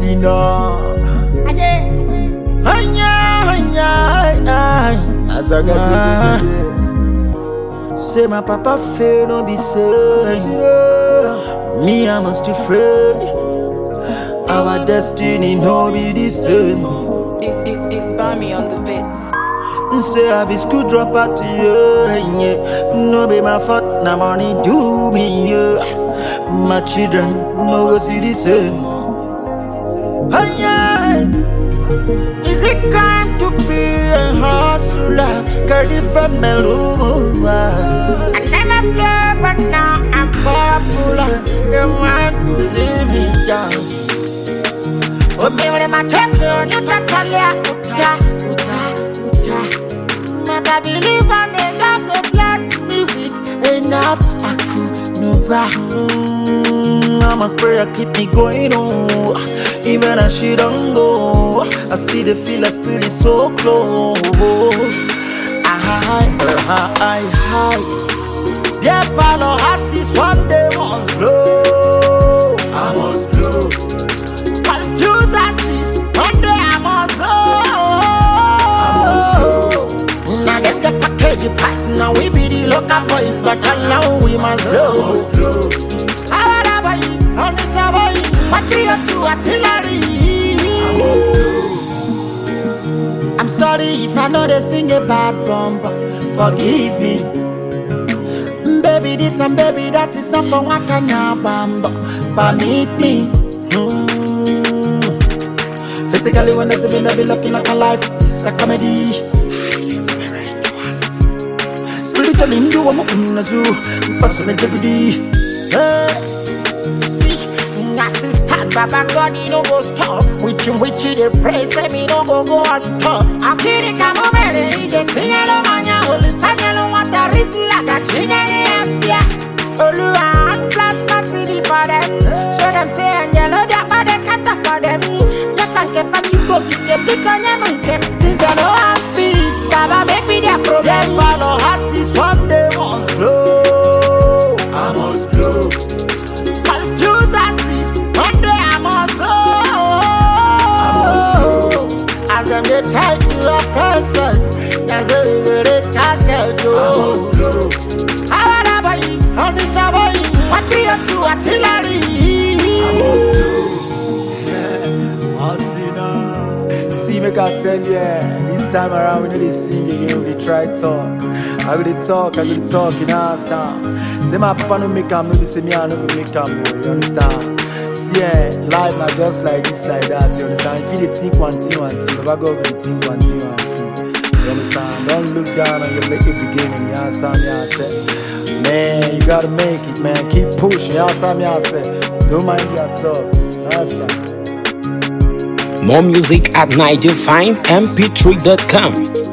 Asina. Say my papa fail, don't be say. Me, I must be afraid. Our destiny no be the same. It's Bami on the beat. Say I be school dropout to you, yeah. No be my fault, na money do me, yeah. My children no go see the same. Is it kind to be a hustler? Girl, if I'm a lover, I never play, but now I'm popular. They want to see me down. Oh, me when my champion, you can tell ya, I believe on the God to bless me with enough. I could no back. I must pray, I keep me going on. Even as she don't go, I still feel her spirit so close. Yeah, Palo artist one day must blow. I must blow. Confused artist one day I must blow. Now get the package you pass. Now we be the local boys, but alone we must blow. On the Savoy, Patriot to artillery. I'm sorry if I know they sing a bad bumper. Forgive me. Baby this and baby that is not for Wakanya Bamba. Permit me. Physically when I see me, I be looking like a life. It's a comedy. Spiritually, you want to know zoo. Personal deputy. Baba God, you no go stop. With you, they pray, say me no go on top. I'm kidding, come over there. They sing along, mania, all the sun, yellow, what there is like a chinny and fear. Oluwa, plus party for them. Show them, say, and yellow, they're for the cat for them. Let them get back to go, kick them, pick on them. Since they know I'm peace, Baba, make me their problem. Follow artists one day must blow. I must blow. Confused artists. As them they try to oppress us, that's how we will cash out. I must blow. How would I buy it? On the Savoy, Patriot to artillery. I must blow. See me can tell you, this time around we need to sing again, we try talk. I will talk, you understand? Say my papa no make am, no be say me I no go make am, you understand? Yeah, life not just like this, like that, you understand? If you think one thing, Baba God will think one thing. You understand? Don't look down on your make it beginning, you understand me, I say. Man, you gotta make it, man. Keep pushing, you understand me, I say. Don't mind your talk, you understand? More music at NigelFineMP3.com.